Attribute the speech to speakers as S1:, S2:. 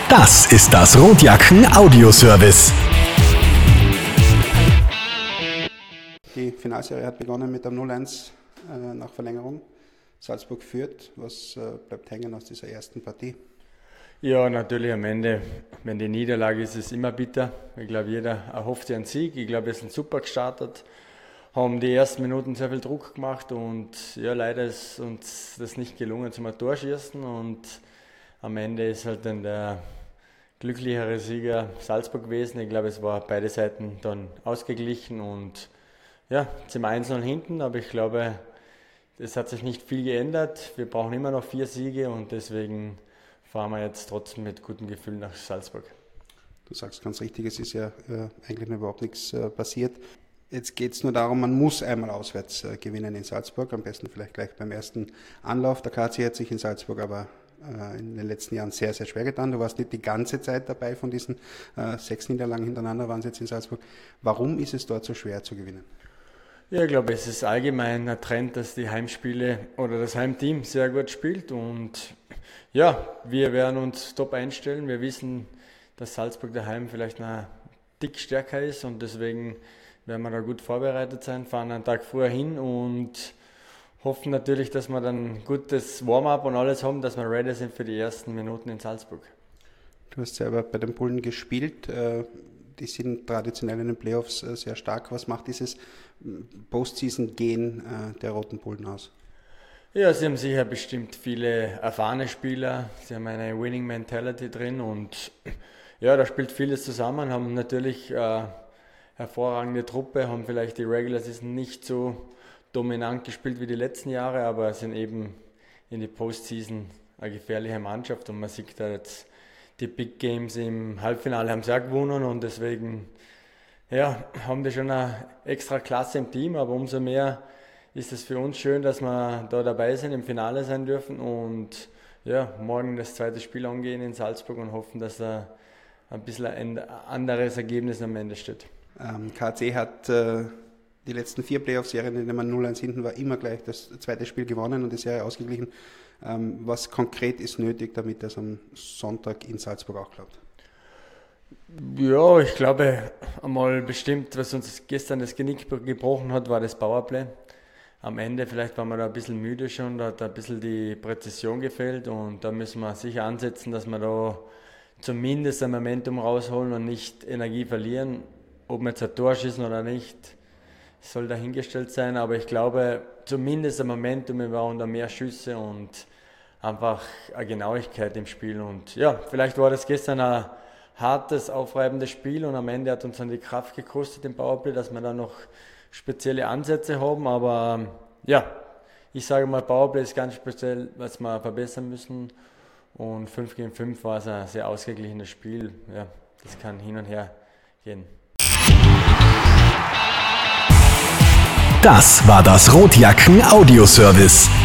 S1: Das ist das Rotjacken Audioservice.
S2: Die Finalserie hat begonnen mit einem 0-1 nach Verlängerung. Salzburg führt. Was bleibt hängen aus dieser ersten Partie?
S3: Ja, natürlich am Ende, wenn die Niederlage ist, ist es immer bitter. Ich glaube, jeder erhofft sich einen Sieg. Ich glaube, wir sind super gestartet, haben die ersten Minuten sehr viel Druck gemacht und ja, leider ist uns das nicht gelungen zum Tor schießen und am Ende ist halt dann der glücklichere Sieger Salzburg gewesen. Ich glaube, es war beide Seiten dann ausgeglichen und ja, sind 1-0 hinten, aber ich glaube, es hat sich nicht viel geändert. Wir brauchen immer noch 4 Siege und deswegen fahren wir jetzt trotzdem mit gutem Gefühl nach Salzburg.
S2: Du sagst ganz richtig, es ist ja eigentlich noch überhaupt nichts passiert. Jetzt geht es nur darum, man muss einmal auswärts gewinnen in Salzburg, am besten vielleicht gleich beim ersten Anlauf. Der KC hat sich in Salzburg aber in den letzten Jahren sehr, sehr schwer getan. Du warst nicht die ganze Zeit dabei, von diesen 6 Niederlagen hintereinander waren es jetzt in Salzburg. Warum ist es dort so schwer zu gewinnen?
S3: Ja, ich glaube, es ist allgemein ein Trend, dass die Heimspiele oder das Heimteam sehr gut spielt und ja, wir werden uns top einstellen. Wir wissen, dass Salzburg daheim vielleicht noch ein Tick stärker ist und deswegen werden wir da gut vorbereitet sein, fahren einen Tag vorher hin und hoffen natürlich, dass wir dann ein gutes Warm-up und alles haben, dass wir ready sind für die ersten Minuten in Salzburg.
S2: Du hast selber bei den Bullen gespielt. Die sind traditionell in den Playoffs sehr stark. Was macht dieses Postseason-Gehen der Roten Bullen aus?
S3: Ja, sie haben sicher bestimmt viele erfahrene Spieler. Sie haben eine Winning-Mentality drin und ja, da spielt vieles zusammen. Haben natürlich hervorragende Truppe, haben vielleicht die Regular Season nicht so dominant gespielt wie die letzten Jahre, aber sind eben in die Postseason eine gefährliche Mannschaft und man sieht da jetzt die Big Games im Halbfinale haben sie auch gewonnen und deswegen ja, haben die schon eine extra Klasse im Team, aber umso mehr ist es für uns schön, dass wir da dabei sind, im Finale sein dürfen und ja, morgen das zweite Spiel angehen in Salzburg und hoffen, dass da ein bisschen ein anderes Ergebnis am Ende steht.
S2: KC hat die letzten 4 Playoff-Serien, in denen man 0-1 hinten war, immer gleich das zweite Spiel gewonnen und die Serie ausgeglichen. Was konkret ist nötig, damit das am Sonntag in Salzburg auch klappt?
S3: Ja, ich glaube einmal bestimmt, was uns gestern das Genick gebrochen hat, war das Powerplay. Am Ende vielleicht waren wir da ein bisschen müde schon, da hat ein bisschen die Präzision gefehlt und da müssen wir sicher ansetzen, dass wir da zumindest ein Momentum rausholen und nicht Energie verlieren. Ob wir jetzt ein Tor schießen oder nicht, soll dahingestellt sein, aber ich glaube zumindest ein Momentum, wir brauchen da mehr Schüsse und einfach eine Genauigkeit im Spiel und ja, vielleicht war das gestern ein hartes, aufreibendes Spiel und am Ende hat uns dann die Kraft gekostet im Powerplay, dass wir da noch spezielle Ansätze haben, aber ja, ich sage mal, Powerplay ist ganz speziell, was wir verbessern müssen und 5 gegen 5 war es ein sehr ausgeglichenes Spiel, ja, das kann hin und her gehen.
S1: Das war das Rotjacken Audioservice.